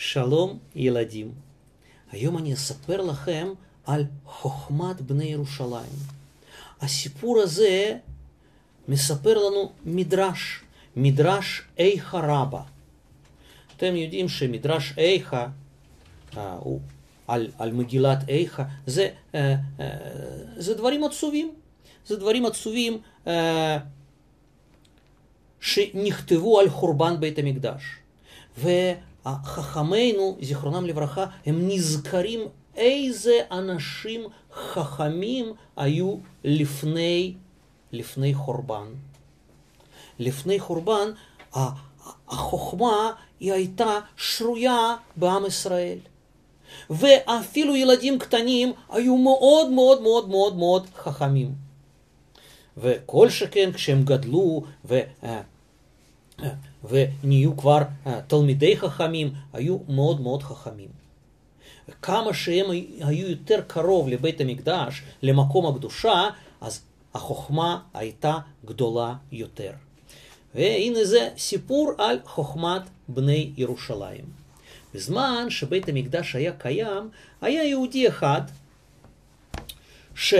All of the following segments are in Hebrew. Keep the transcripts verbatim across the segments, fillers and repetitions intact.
שלום ילדים, היום אני אספר לכם על חוכמת בני ירושלים. הסיפור הזה מספר לנו מדרש, מדרש איכה רבה. אתם יודעים שמדרש איכה, אה, הוא, על, על מגילת איכה, זה, אה, אה, זה דברים עצובים. זה דברים עצובים אה, שנכתבו על חורבן בית המקדש. וחכמינו, זיכרונם לברכה, הם נזכרים איזה אנשים חכמים היו לפני, לפני חורבן. לפני חורבן, החוכמה היא הייתה שרויה בעם ישראל. ואפילו ילדים קטנים היו מאוד מאוד מאוד מאוד מאוד חכמים. וכל שכן כשהם גדלו ו... ונהיו כבר תלמידי חכמים, היו מאוד מאוד חכמים. כמה שהם היו יותר קרוב לבית המקדש, למקום הקדושה, אז החוכמה הייתה גדולה יותר. והנה זה סיפור על חוכמת בני ירושלים. בזמן שבית המקדש היה קיים, היה יהודי אחד ש...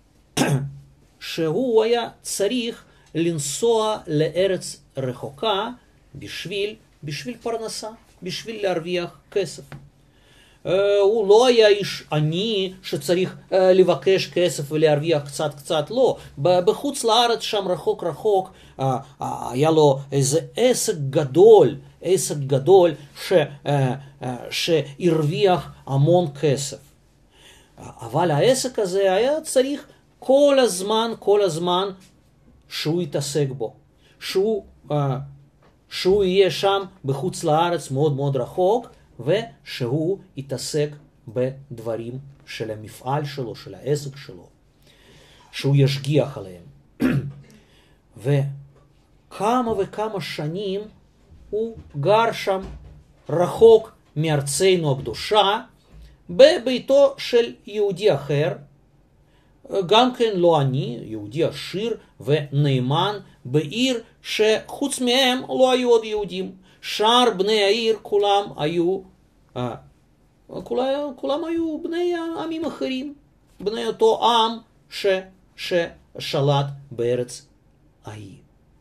שהוא היה צריך לנסוע לארץ רחוקה בשביל, בשביל פרנסה, בשביל להרוויח כסף. Uh, הוא לא היה איש עני שצריך uh, לבקש כסף ולהרוויח קצת קצת, לא. בחוץ לארץ שם רחוק רחוק uh, uh, היה לו איזה עסק גדול, עסק גדול ש, uh, uh, שהרוויח המון כסף. Uh, אבל העסק הזה היה צריך כל הזמן, כל הזמן שהוא יתעסק בו. שהוא, uh, שהוא יהיה שם בחוץ לארץ מאוד מאוד רחוק, ושהוא יתעסק בדברים של המפעל שלו, של העסק שלו. שהוא ישגיח עליהם. וכמה וכמה שנים הוא גר שם רחוק מארצנו הקדושה, בביתו של יהודי אחר, גם כן לא עני, יהודי עשיר ונאמן, בעיר שחוץ מהם לא היו עוד יהודים. שאר בני העיר כולם היו, כולם, כולם היו בני עמים אחרים, בני אותו עם ש, ששלט בארץ ההיא.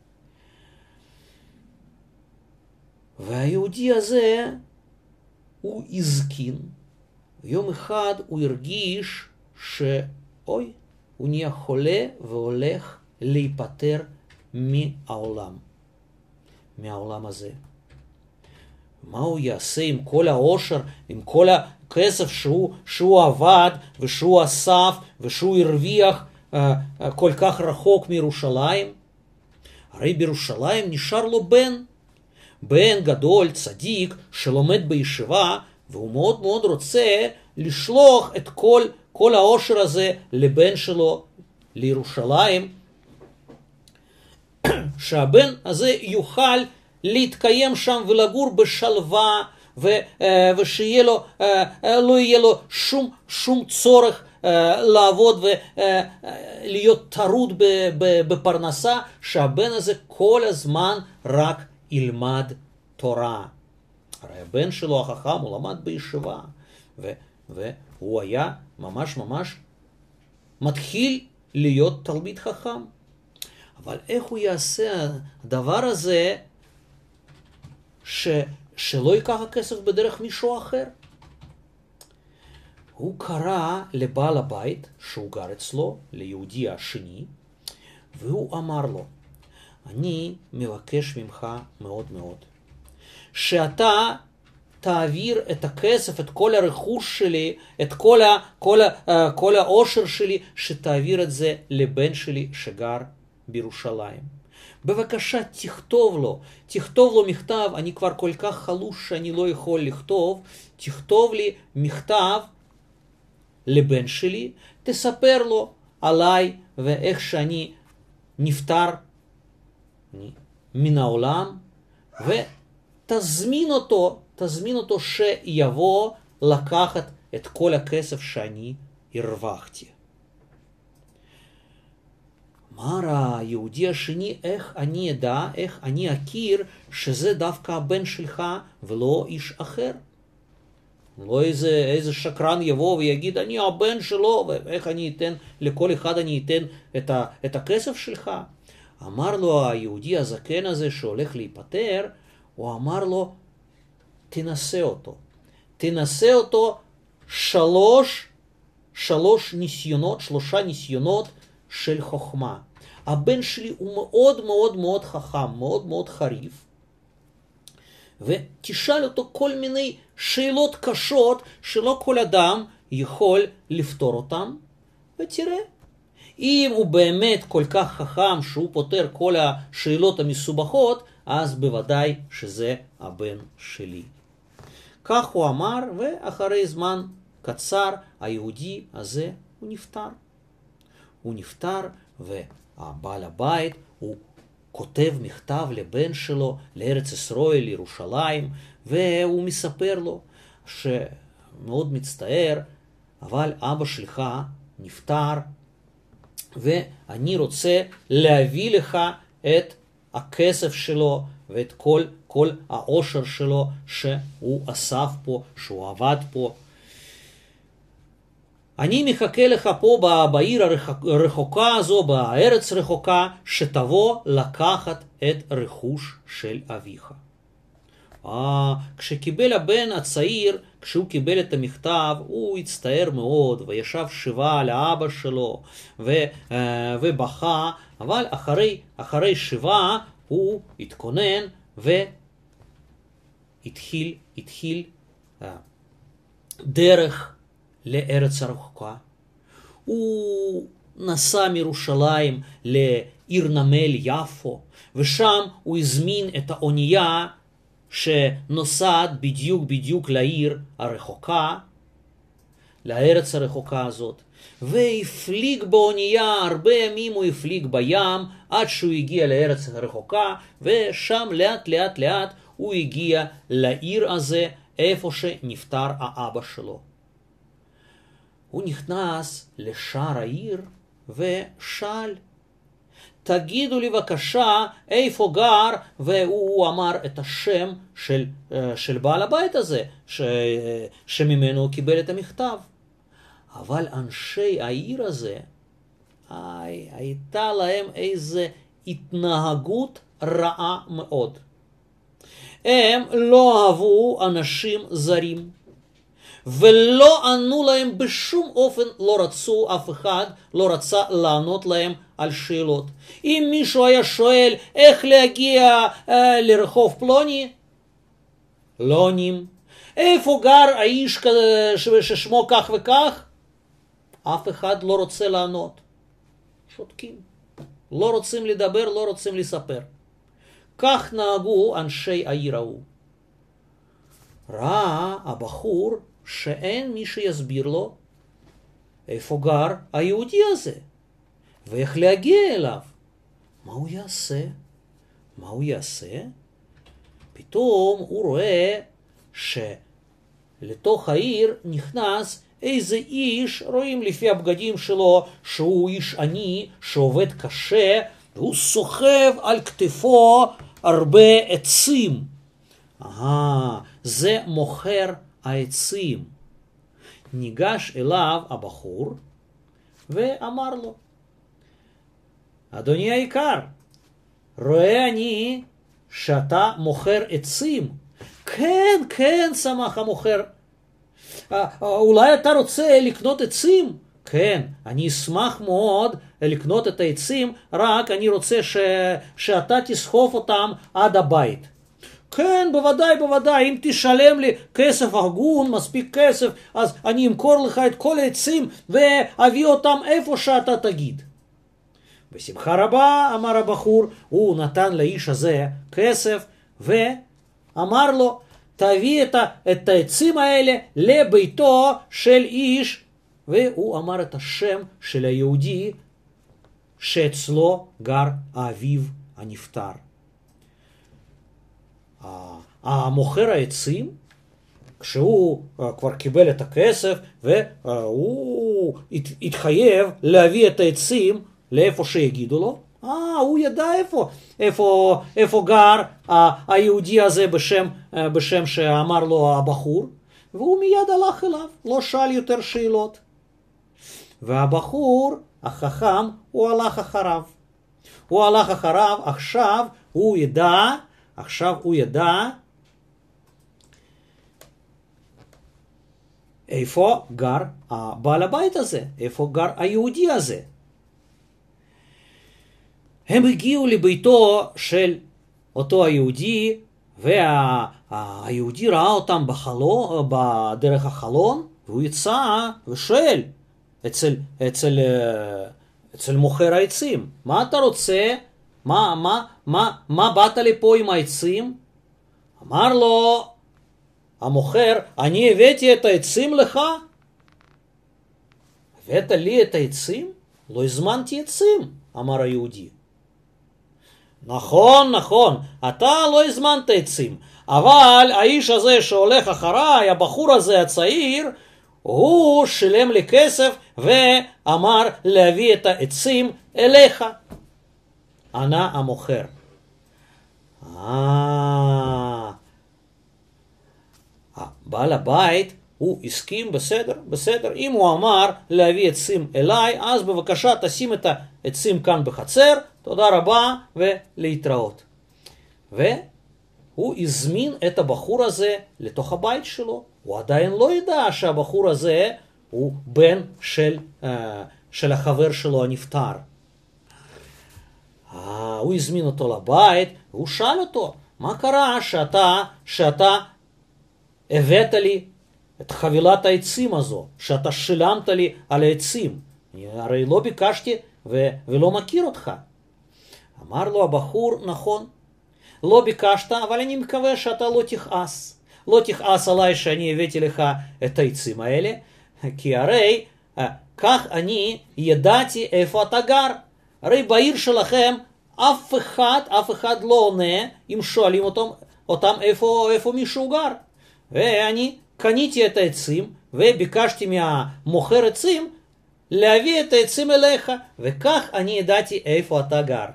והיהודי הזה הוא הזקין. יום אחד הוא הרגיש שאוי, הוא נהיה חולה והולך להיפטר מהעולם, מהעולם הזה. מה הוא יעשה עם כל העושר, עם כל הכסף שהוא, שהוא עבד ושהוא אסף ושהוא הרוויח uh, uh, כל כך רחוק מירושלים? הרי בירושלים נשאר לו בן, בן גדול, צדיק, שלומד בישיבה, והוא מאוד מאוד רוצה לשלוח את כל, כל העושר הזה לבן שלו לירושלים, שהבן הזה יוכל להתקיים שם ולגור בשלווה, ו, ושיהיה לו, לא יהיה לו שום, שום צורך לעבוד ולהיות טרוד בפרנסה, שהבן הזה כל הזמן רק ילמד תורה. הרי הבן שלו החכם, הוא למד בישיבה, ו, והוא היה ממש ממש מתחיל להיות תלמיד חכם. אבל איך הוא יעשה הדבר הזה ש, שלא ייקח הכסף בדרך מישהו אחר? הוא קרא לבעל הבית שהוא גר אצלו, ליהודי השני, והוא אמר לו, אני מבקש ממך מאוד מאוד, שאתה תעביר את הכסף, את כל הרכוש שלי, את כל, ה, כל, ה, כל העושר שלי, שתעביר את זה לבן שלי שגר בירושלים. בבקשה תכתוב לו, תכתוב לו מכתב, אני כבר כל כך חלוש שאני לא יכול לכתוב, תכתוב לי מכתב לבן שלי, תספר לו עליי ואיך שאני נפטר מן העולם, ותזמין אותו, תזמין אותו שיבוא לקחת את כל הכסף שאני הרווחתי. אמר היהודי השני, איך אני אדע, איך אני אכיר שזה דווקא הבן שלך ולא איש אחר? לא איזה, איזה שקרן יבוא ויגיד, אני הבן שלו, ואיך אני אתן, לכל אחד אני אתן את, ה, את הכסף שלך. אמר לו היהודי הזקן הזה שהולך להיפטר, הוא אמר לו, תנסה אותו. תנסה אותו שלוש, שלוש ניסיונות, שלושה ניסיונות של חוכמה. הבן שלי הוא מאוד מאוד מאוד חכם, מאוד מאוד חריף, ותשאל אותו כל מיני שאלות קשות שלא כל אדם יכול לפתור אותם, ותראה. אם הוא באמת כל כך חכם שהוא פותר כל השאלות המסובכות, אז בוודאי שזה הבן שלי. כך הוא אמר, ואחרי זמן קצר היהודי הזה הוא נפטר. הוא נפטר, והבעל הבית הוא כותב מכתב לבן שלו, לארץ ישראל, לירושלים, והוא מספר לו שמאוד מצטער, אבל אבא שלך נפטר, ואני רוצה להביא לך את הכסף שלו ואת כל, כל העושר שלו שהוא אסף פה, שהוא עבד פה. אני מחכה לך פה בעיר הרחוקה הזו, בארץ רחוקה, שתבוא לקחת את רכוש של אביך. אה, כשקיבל הבן הצעיר, כשהוא קיבל את המכתב, הוא הצטער מאוד, וישב שבעה לאבא שלו, ו, ובכה, אבל אחרי, אחרי שבעה הוא התכונן, והתחיל, התחיל דרך לארץ הרחוקה. הוא נסע מירושלים לעיר נמל יפו, ושם הוא הזמין את האונייה שנוסעת בדיוק בדיוק לעיר הרחוקה, לארץ הרחוקה הזאת, והפליג באונייה, הרבה ימים הוא הפליג בים, עד שהוא הגיע לארץ הרחוקה, ושם לאט לאט לאט הוא הגיע לעיר הזה, איפה שנפטר האבא שלו. הוא נכנס לשער העיר ושאל, תגידו לי בבקשה איפה גר, והוא אמר את השם של, של בעל הבית הזה, ש, שממנו הוא קיבל את המכתב. אבל אנשי העיר הזה, אי, הייתה להם איזו התנהגות רעה מאוד. הם לא אהבו אנשים זרים, ולא ענו להם בשום אופן, לא רצו, אף אחד לא רצה לענות להם על שאלות. אם מישהו היה שואל איך להגיע אה, לרחוב פלוני, לא עונים. איפה גר האיש ששמו כך וכך? אף אחד לא רוצה לענות. שותקים. לא רוצים לדבר, לא רוצים לספר. כך נהגו אנשי העיר ההוא. ראה הבחור שאין מי שיסביר לו איפה גר היהודי הזה ואיך להגיע אליו. מה הוא יעשה? מה הוא יעשה? פתאום הוא רואה שלתוך העיר נכנס איזה איש, רואים לפי הבגדים שלו שהוא איש עני שעובד קשה, והוא סוחב על כתפו הרבה עצים. אה, זה מוכר העצים. ניגש אליו הבחור ואמר לו, אדוני היקר, רואה אני שאתה מוכר עצים. כן, כן, שמח המוכר. אולי אתה רוצה לקנות עצים? כן, אני אשמח מאוד לקנות את העצים, רק אני רוצה ש... שאתה תסחוף אותם עד הבית. כן, בוודאי, בוודאי, אם תשלם לי כסף הגון, מספיק כסף, אז אני אמכור לך את כל העצים ואביא אותם איפה שאתה תגיד. בשמחה רבה, אמר הבחור, הוא נתן לאיש הזה כסף ואמר לו, תביא את, את העצים האלה לביתו של איש, והוא אמר את השם של היהודי שאצלו גר האביו הנפטר. המוכר העצים, כשהוא כבר קיבל את הכסף והוא התחייב להביא את העצים לאיפה שיגידו לו, אה, הוא ידע איפה, איפה, איפה גר ה, היהודי הזה בשם, בשם שאמר לו הבחור, והוא מיד הלך אליו, לא שאל יותר שאלות. והבחור החכם, הוא הלך אחריו. הוא הלך אחריו, עכשיו הוא ידע, עכשיו הוא ידע, איפה גר הבעל הבית הזה, איפה גר היהודי הזה. הם הגיעו לביתו של אותו היהודי, והיהודי ראה אותם בחלון, בדרך החלון, והוא יצא ושואל אצל, אצל, אצל מוכר העצים, מה אתה רוצה? מה, מה, מה, מה באת לפה עם העצים? אמר לו המוכר, אני הבאתי את העצים לך? הבאת לי את העצים? לא הזמנתי עצים, אמר היהודי. נכון, נכון, אתה לא הזמנת עצים, אבל האיש הזה שהולך אחריי, הבחור הזה הצעיר, הוא שילם לי כסף ואמר להביא את העצים אליך. ענה המוכר. אה... בעל הבית הוא הסכים, בסדר, בסדר, אם הוא אמר להביא עצים אליי, אז בבקשה תשים את העצים כאן בחצר, תודה רבה ולהתראות. והוא הזמין את הבחור הזה לתוך הבית שלו. הוא עדיין לא ידע שהבחור הזה הוא בן של, uh, של החבר שלו הנפטר. Uh, הוא הזמין אותו לבית, והוא שאל אותו, מה קרה שאתה, שאתה הבאת לי את חבילת העצים הזו, שאתה שילמת לי על העצים? אני הרי לא ביקשתי ו- ולא מכיר אותך. אמר לו הבחור, נכון, לא ביקשת, אבל אני מקווה שאתה לא תכעס. לא תכעס עליי שאני הבאתי לך את העצים האלה, כי הרי כך אני ידעתי איפה אתה גר. הרי בעיר שלכם אף אחד, אף אחד לא עונה אם שואלים אותם, אותם איפה, איפה מישהו גר. ואני קניתי את העצים וביקשתי מהמוכר עצים להביא את העצים אליך, וכך אני ידעתי איפה אתה גר.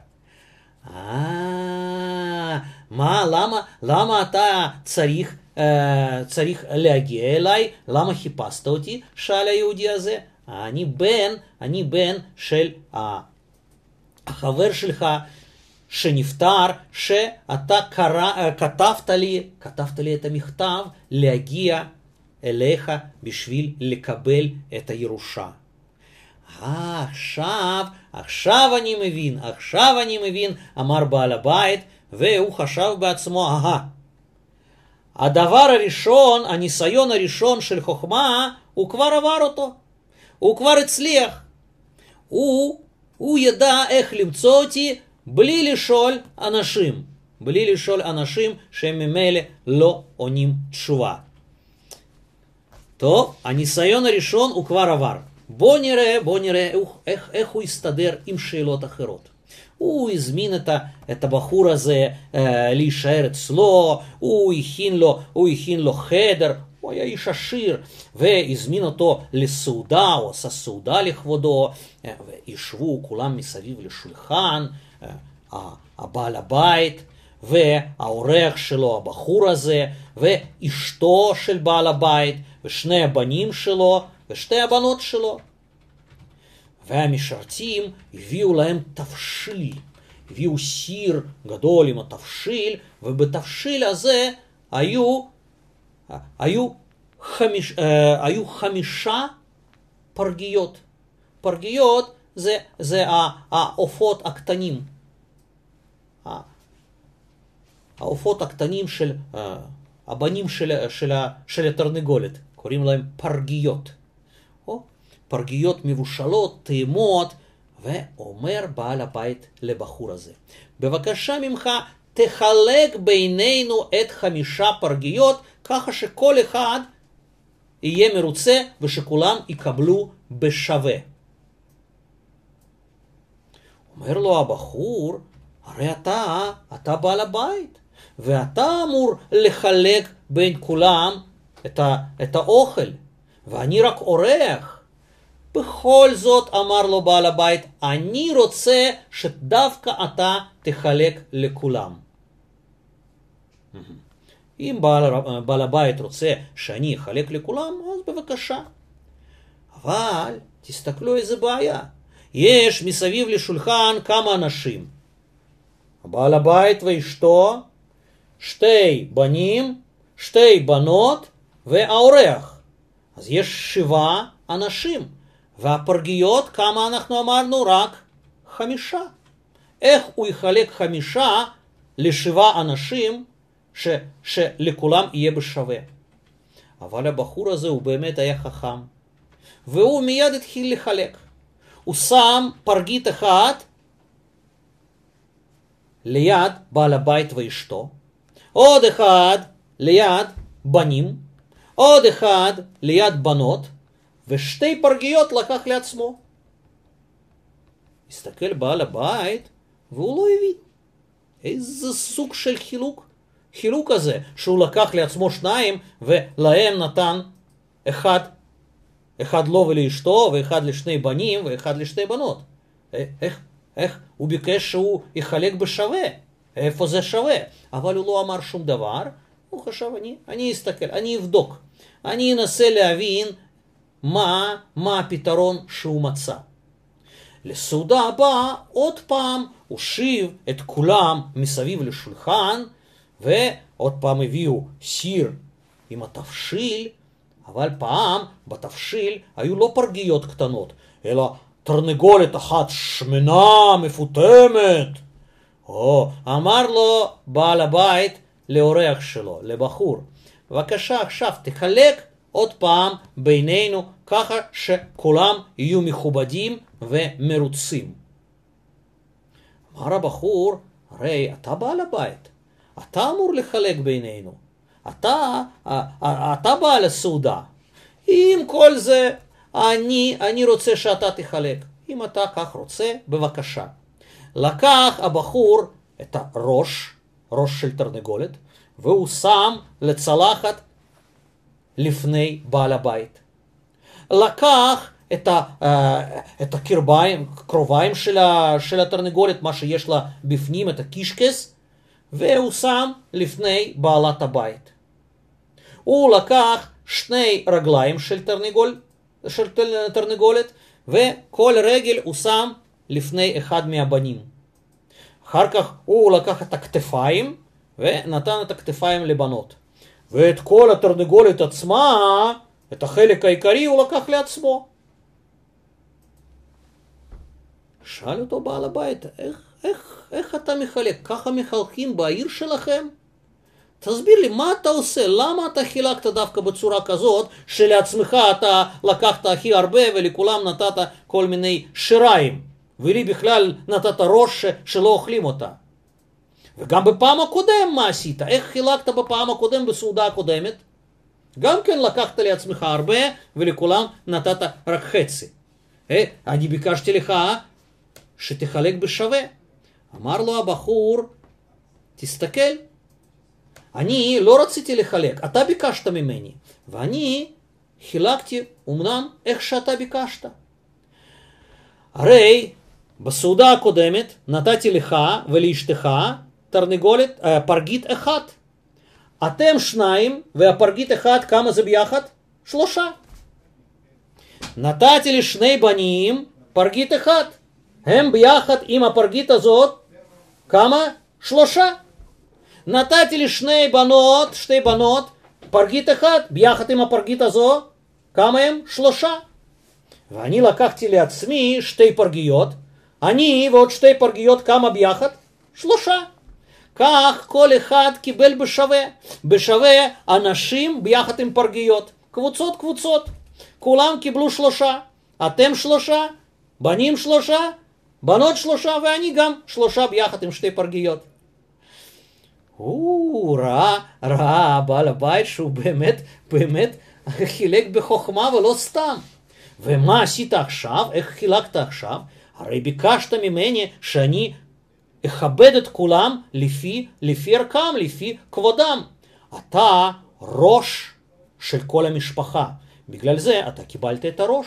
אה, מה, למה, למה אתה צריך, אה, צריך להגיע אליי? למה חיפשת אותי? שאל היהודי הזה. אני בן, אני בן של אה, החבר שלך שנפטר, שאתה קרא, כתבת לי, כתבת לי את המכתב להגיע אליך בשביל לקבל את הירושה. אה, עכשיו, עכשיו אני מבין, עכשיו אני מבין, אמר בעל הבית, והוא חשב בעצמו, אהה, הדבר הראשון, הניסיון הראשון של חוכמה, הוא כבר עבר אותו, הוא כבר הצליח. הוא, הוא ידע איך למצוא אותי בלי לשאול אנשים, בלי לשאול אנשים שהם ממילא לא עונים תשובה. טוב, הניסיון הראשון הוא כבר עבר. בוא נראה, בוא נראה איך, איך הוא יסתדר עם שאלות אחרות. הוא הזמין את, ה, את הבחור הזה אה, להישאר אצלו, הוא הכין לו, הוא הכין לו חדר, הוא היה איש עשיר, והזמין אותו לסעודה, הוא עשה סעודה לכבודו, אה, וישבו כולם מסביב לשולחן, אה, הבעל הבית, והאורח שלו, הבחור הזה, ואשתו של בעל הבית, ושני הבנים שלו, ושתי הבנות שלו. והמשרתים הביאו להם תבשיל, הביאו סיר גדול עם התבשיל, ובתבשיל הזה היו, היו, חמיש, אה, היו חמישה פרגיות. פרגיות זה, זה העופות הקטנים. העופות הקטנים של, אה, הבנים של, של, של התרנגולת, קוראים להם פרגיות. או, פרגיות מבושלות, טעימות, ואומר בעל הבית לבחור הזה, בבקשה ממך תחלק בינינו את חמישה פרגיות, ככה שכל אחד יהיה מרוצה ושכולם יקבלו בשווה. אומר לו הבחור, הרי אתה, אתה בעל הבית, ואתה אמור לחלק בין כולם את, ה, את האוכל, ואני רק אורח. בכל זאת, אמר לו בעל הבית, אני רוצה שדווקא אתה תחלק לכולם. אם בעל, בעל הבית רוצה שאני אחלק לכולם, אז בבקשה. אבל תסתכלו איזה בעיה. יש מסביב לשולחן כמה אנשים. בעל הבית ואשתו, שתי בנים, שתי בנות והאורח. אז יש שבעה אנשים. והפרגיות, כמה אנחנו אמרנו? רק חמישה. איך הוא יחלק חמישה לשבעה אנשים ש, שלכולם יהיה בשווה? אבל הבחור הזה הוא באמת היה חכם. והוא מיד התחיל לחלק. הוא שם פרגית אחת ליד בעל הבית ואשתו, עוד אחד ליד בנים, עוד אחד ליד בנות, ושתי פרגיות לקח לעצמו. הסתכל בעל הבית והוא לא הבין. איזה סוג של חילוק? חילוק הזה שהוא לקח לעצמו שניים ולהם נתן אחד, אחד לו ולאשתו ואחד לשני בנים ואחד לשתי בנות. איך, איך הוא ביקש שהוא יחלק בשווה? איפה זה שווה? אבל הוא לא אמר שום דבר. הוא חשב, אני, אני אסתכל, אני אבדוק. אני אנסה להבין מה, מה הפתרון שהוא מצא. לסעודה הבאה, עוד פעם, הושיב את כולם מסביב לשולחן, ועוד פעם הביאו סיר עם התבשיל, אבל פעם בתבשיל היו לא פרגיות קטנות, אלא תרנגולת אחת שמנה, מפותמת. או, אמר לו בעל הבית לאורח שלו, לבחור, בבקשה עכשיו תחלק עוד פעם בינינו, ככה שכולם יהיו מכובדים ומרוצים. אמר הבחור, הרי אתה בעל הבית, אתה אמור לחלק בינינו, אתה, אתה בעל הסעודה. עם כל זה, אני, אני רוצה שאתה תחלק. אם אתה כך רוצה, בבקשה. לקח הבחור את הראש, ראש של תרנגולת, והוא שם לצלחת לפני בעל הבית. לקח את, ה, את הקרביים, קרוביים של, ה, של התרנגולת, מה שיש לה בפנים, את הקישקס, והוא שם לפני בעלת הבית. הוא לקח שני רגליים של, תרנגול, של תרנגולת, וכל רגל הוא שם לפני אחד מהבנים. אחר כך הוא לקח את הכתפיים, ונתן את הכתפיים לבנות. ואת כל התרנגולת עצמה, את החלק העיקרי, הוא לקח לעצמו. שאל אותו בעל הבית, איך, איך, איך אתה מחלק? ככה מחלקים בעיר שלכם? תסביר לי, מה אתה עושה? למה אתה חילקת דווקא בצורה כזאת, שלעצמך אתה לקחת הכי הרבה ולכולם נתת כל מיני שיריים, ולי בכלל נתת ראש שלא אוכלים אותה? וגם בפעם הקודם מה עשית? איך חילקת בפעם הקודם בסעודה הקודמת? גם כן לקחת לעצמך הרבה ולכולם נתת רק חצי. אה, אני ביקשתי לך שתחלק בשווה. אמר לו הבחור, תסתכל, אני לא רציתי לחלק, אתה ביקשת ממני, ואני חילקתי אומנם איך שאתה ביקשת. הרי בסעודה הקודמת נתתי לך ולאשתך תרנגולת, פרגית אחת. אתם שניים והפרגית אחת, כמה זה ביחד? שלושה. נתתי לשני בנים פרגית אחת. הם ביחד עם הפרגית הזאת, כמה? שלושה. נתתי לשני בנות, שתי בנות, פרגית אחת, ביחד עם הפרגית הזו, כמה הם? שלושה. ואני לקחתי לעצמי שתי פרגיות, אני ועוד שתי פרגיות, כמה ביחד? שלושה. כך כל אחד קיבל בשווה. בשווה אנשים ביחד עם פרגיות. קבוצות קבוצות. כולם קיבלו שלושה. אתם שלושה, בנים שלושה, בנות שלושה, ואני גם שלושה ביחד עם שתי פרגיות. הוא ראה, ראה בעל הבית שהוא באמת, באמת חילק בחוכמה ולא סתם. ומה עשית עכשיו? איך חילקת עכשיו? הרי ביקשת ממני שאני אכבד את כולם לפי, לפי ערכם, לפי כבודם. אתה ראש של כל המשפחה. בגלל זה אתה קיבלת את הראש.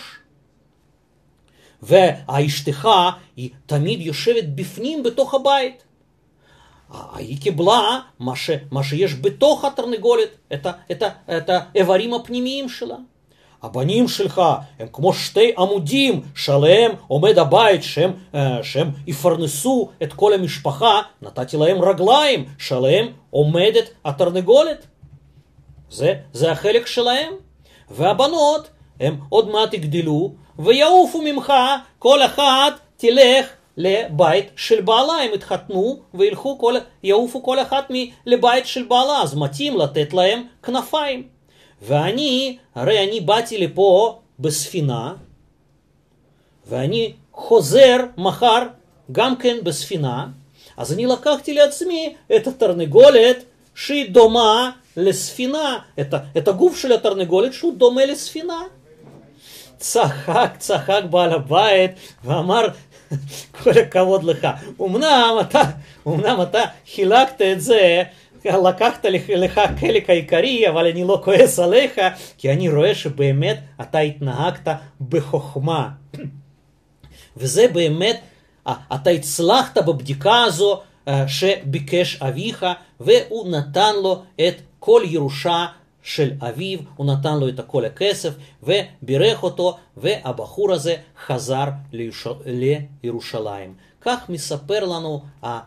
והאשתך היא תמיד יושבת בפנים בתוך הבית. היא קיבלה מה, ש, מה שיש בתוך התרנגולת, את, את, את האיברים הפנימיים שלה. הבנים שלך הם כמו שתי עמודים שעליהם עומד הבית, שהם, שהם יפרנסו את כל המשפחה. נתתי להם רגליים שעליהם עומדת התרנגולת. זה, זה החלק שלהם. והבנות הם עוד מעט יגדלו ויעופו ממך, כל אחת תלך לבית של בעלה. הם התחתנו וילכו כל, יעופו כל אחת לבית של בעלה, אז מתאים לתת להם כנפיים. ואני, הרי אני באתי לפה בספינה, ואני חוזר מחר גם כן בספינה, אז אני לקחתי לעצמי את התרנגולת שהיא דומה לספינה, את, את הגוף של התרנגולת שהוא דומה לספינה. צחק, צחק בעל הבית ואמר, כל הכבוד לך, אמנם אתה, אמנם אתה חילקת את זה, לקחת לך חלק העיקרי, אבל אני לא כועס עליך, כי אני רואה שבאמת אתה התנהגת בחוכמה. וזה באמת, אתה הצלחת בבדיקה הזו שביקש אביך, והוא נתן לו את כל ירושה של אביו, הוא נתן לו את כל הכסף, ובירך אותו, והבחור הזה חזר לירושלים. כך מספר לנו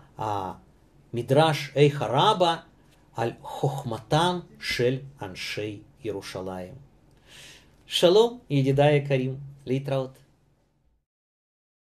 המדרש איכה רבא על חוכמתם של אנשי ירושלים. שלום ידידיי היקרים, להתראות.